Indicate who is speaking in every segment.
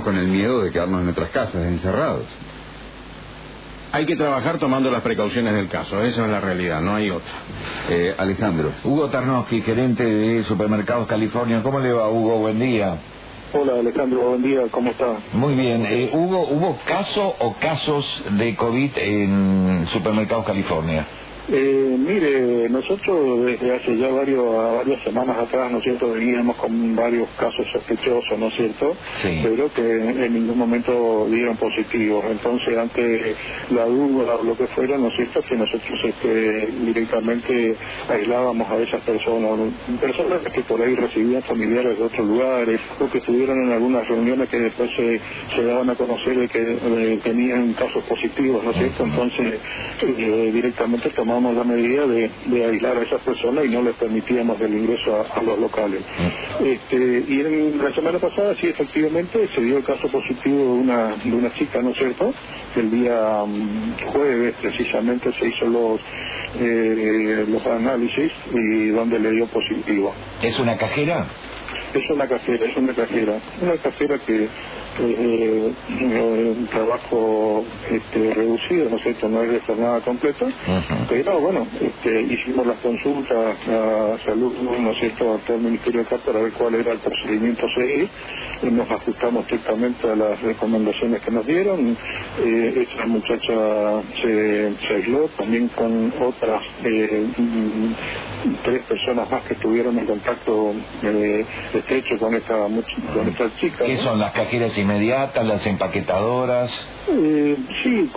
Speaker 1: con el miedo de quedarnos en nuestras casas encerrados.
Speaker 2: Hay que trabajar tomando las precauciones del caso, esa es la realidad, no hay otra.
Speaker 1: Alejandro.
Speaker 3: Hugo Tarnowski, gerente de Supermercados California. ¿Cómo le va, Hugo? Buen día.
Speaker 4: Hola, Alejandro, buen día, ¿cómo está?
Speaker 3: Muy bien. Hugo, ¿hubo caso o casos de COVID en Supermercados California?
Speaker 4: Mire, nosotros desde hace ya varias semanas atrás, ¿no es cierto?, veníamos con varios casos sospechosos, ¿no es cierto?,
Speaker 3: sí,
Speaker 4: pero que en ningún momento dieron positivos. Entonces, ante la duda o lo que fuera, ¿no es cierto?, que nosotros directamente aislábamos a esas personas que por ahí recibían familiares de otros lugares, o que estuvieron en algunas reuniones que después se daban a conocer de que tenían casos positivos, ¿no es cierto?, entonces directamente tomamos la medida de aislar a esas personas y no les permitíamos el ingreso a los locales. Y en la semana pasada sí, efectivamente se dio el caso positivo de una chica, ¿no es cierto?, que el día jueves precisamente se hizo los análisis y donde le dio positivo.
Speaker 3: ¿Es una cajera?
Speaker 4: Es una cajera que un trabajo reducido, ¿no es cierto?, no es de jornada completa, pero bueno, hicimos las consultas a salud, ¿no es cierto?, a todo el Ministerio acá para ver cuál era el procedimiento a seguir, nos ajustamos estrictamente a las recomendaciones que nos dieron. Esta muchacha se aisló también con otras 3 personas más que estuvieron en contacto estrecho con esta chica.
Speaker 3: ¿Qué son las cajeras inmediatas, las empaquetadoras?
Speaker 4: Sí,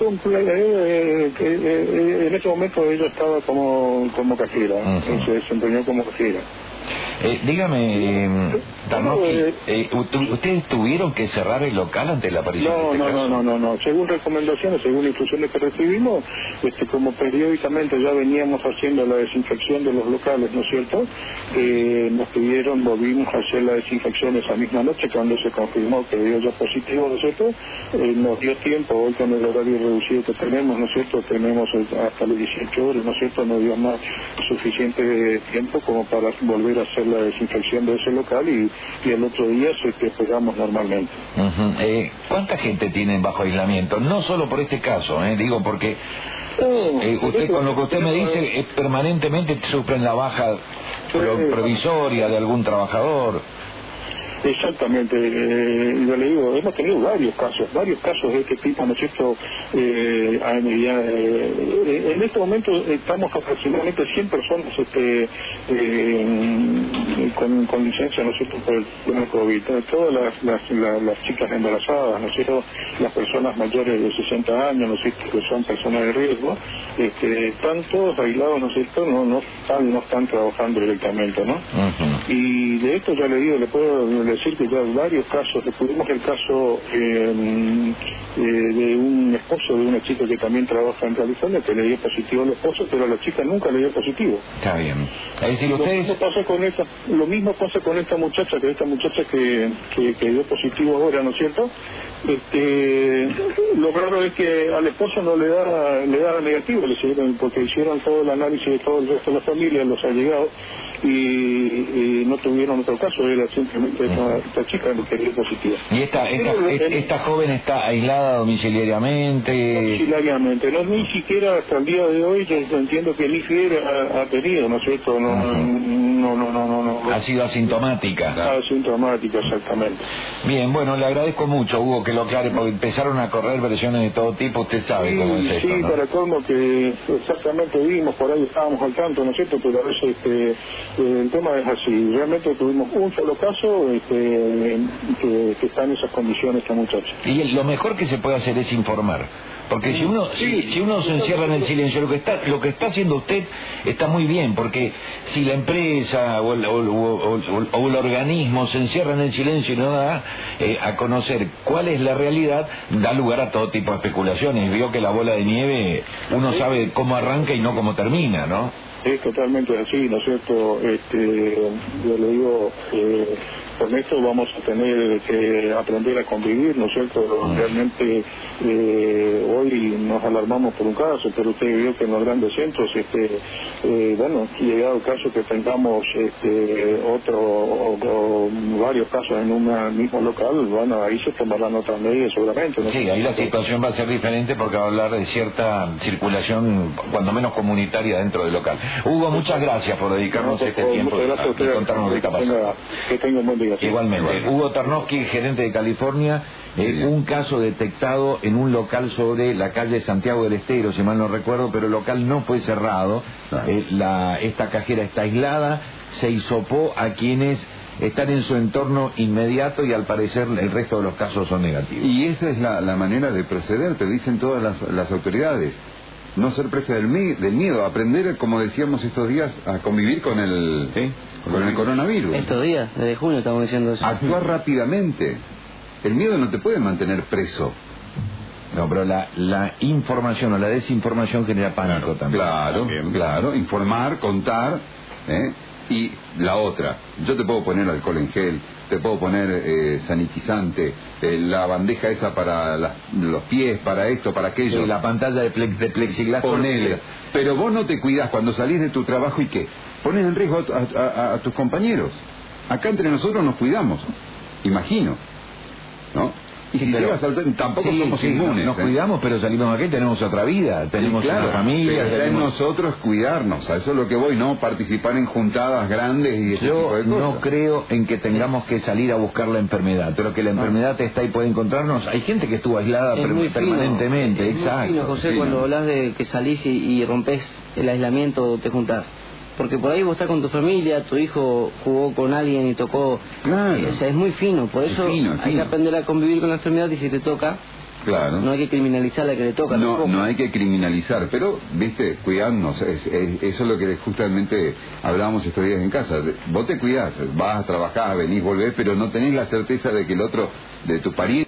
Speaker 4: en ese momento ella estaba como cajera, se desempeñó como cajera.
Speaker 3: Dígame, Tarnowski, ¿ustedes tuvieron que cerrar el local ante la aparición de este caso?
Speaker 4: No. Según recomendaciones, según instrucciones que recibimos, como periódicamente ya veníamos haciendo la desinfección de los locales, ¿no es cierto?, nos pidieron, volvimos a hacer la desinfección esa misma noche cuando se confirmó que dio ya positivo, ¿no es cierto?, nos dio tiempo, hoy con el horario reducido que tenemos, ¿no es cierto?, tenemos hasta las 18 horas, ¿no es cierto?, nos dio más suficiente tiempo como para volver a hacer la desinfección de ese local y el otro día se despegamos normalmente.
Speaker 3: ¿Cuánta gente tienen bajo aislamiento? No solo por este caso, digo porque usted, con lo que usted me dice, permanentemente sufren la baja provisoria de algún trabajador.
Speaker 4: Exactamente, yo le digo, hemos tenido varios casos de este tipo, ¿no es cierto? En este momento estamos aproximadamente 100 personas con licencia, ¿no es cierto?, por el tema COVID. Todas las chicas embarazadas, ¿no es cierto?, las personas mayores de 60 años, ¿no es cierto?, que son personas de riesgo, están todos aislados, ¿no es cierto?, no están trabajando directamente, ¿no? Y de esto ya le digo, le puedo decir que ya varios casos, tuvimos el caso de un esposo de una chica que también trabaja en California, que le dio positivo al esposo, pero a la chica nunca le dio positivo.
Speaker 3: Está bien. Es decir, ustedes...
Speaker 4: Lo mismo pasa con esta muchacha que dio positivo ahora, ¿no es cierto? Lo raro es que al esposo no le da negativo, porque hicieron todo el análisis de todo el resto de la familia, los allegados, y no tuvieron otro caso, era simplemente esta chica que dio positiva.
Speaker 3: ¿Y esta joven está aislada domiciliariamente?
Speaker 4: Domiciliariamente, ni siquiera hasta el día de hoy, yo entiendo que ni fiebre ha tenido, ¿no es cierto? No.
Speaker 3: Ha sido asintomática.
Speaker 4: Asintomática, exactamente.
Speaker 3: Bien, bueno, le agradezco mucho, Hugo, que lo aclare, porque empezaron a correr versiones de todo tipo, usted sabe cómo es esto,
Speaker 4: sí,
Speaker 3: ¿no?
Speaker 4: para colmo que exactamente vimos, por ahí estábamos al tanto, ¿no es cierto?, pero a veces el tema es así. Realmente tuvimos un solo caso que está en esas condiciones esta muchacha.
Speaker 3: Y lo mejor que se puede hacer es informar. Porque si uno se encierra en el silencio, lo que está haciendo usted está muy bien, porque si la empresa o el organismo se encierra en el silencio y no da a conocer cuál es la realidad, da lugar a todo tipo de especulaciones. Vio que la bola de nieve, uno sabe cómo arranca y no cómo termina, ¿no?
Speaker 4: Es totalmente así, ¿no es cierto? Yo le digo, con esto vamos a tener que aprender a convivir, ¿no es cierto? Realmente hoy nos alarmamos por un caso, pero usted vio que en los grandes centros, bueno, llegado el caso que tengamos o varios casos en un mismo local, bueno, ahí se tomarán otras medidas seguramente, ¿no?
Speaker 3: Sí, ahí la situación va a ser diferente porque va a hablar de cierta circulación, cuando menos comunitaria, dentro del local. Hugo, muchas gracias por dedicarnos este tiempo y contarnos de qué pasa.
Speaker 4: Que tenga un buen día.
Speaker 3: Igualmente. Hugo Tarnowski, gerente de California, un caso detectado en un local sobre la calle Santiago del Estero, si mal no recuerdo, pero el local no fue cerrado. Esta cajera está aislada, se hisopó a quienes están en su entorno inmediato y al parecer el resto de los casos son negativos.
Speaker 1: Y esa es la manera de proceder, te dicen todas las autoridades. No ser presa del miedo, aprender, como decíamos estos días, a convivir con el coronavirus.
Speaker 5: Estos días, desde junio estamos diciendo eso.
Speaker 1: Actuar rápidamente. El miedo no te puede mantener preso.
Speaker 3: No, pero la información o la desinformación genera pánico también.
Speaker 1: Claro, informar, contar, y la otra, yo te puedo poner alcohol en gel, te puedo poner sanitizante, la bandeja esa para los pies, para esto, para aquello.
Speaker 3: Sí, la pantalla de plexiglas.
Speaker 1: Ponele. Pero vos no te cuidás cuando salís de tu trabajo y ¿qué? Pones en riesgo a tus compañeros. Acá entre nosotros nos cuidamos, imagino, ¿no? Y si llegas tampoco somos inmunes.
Speaker 3: Nos cuidamos, pero salimos aquí, tenemos otra vida, tenemos otra familia.
Speaker 1: Está en nosotros cuidarnos, a eso es lo que voy, no participar en juntadas grandes y ese tipo de cosas.
Speaker 3: No creo en que tengamos que salir a buscar la enfermedad, pero que la enfermedad está y puede encontrarnos. Hay gente que estuvo aislada permanentemente, exacto.
Speaker 5: Muy fino, José, cuando hablas de que salís y rompés el aislamiento, te juntás. Porque por ahí vos estás con tu familia, tu hijo jugó con alguien y tocó.
Speaker 1: Claro.
Speaker 5: O sea, es muy fino, por eso hay que aprender a convivir con la enfermedad y si te toca, no hay que criminalizar a la que le toca.
Speaker 1: No hay que criminalizar, pero, viste, cuidarnos, eso es lo que justamente hablábamos estos días en casa. Vos te cuidás, vas a trabajar, venís, volvés, pero no tenés la certeza de que el otro, de tu pariente,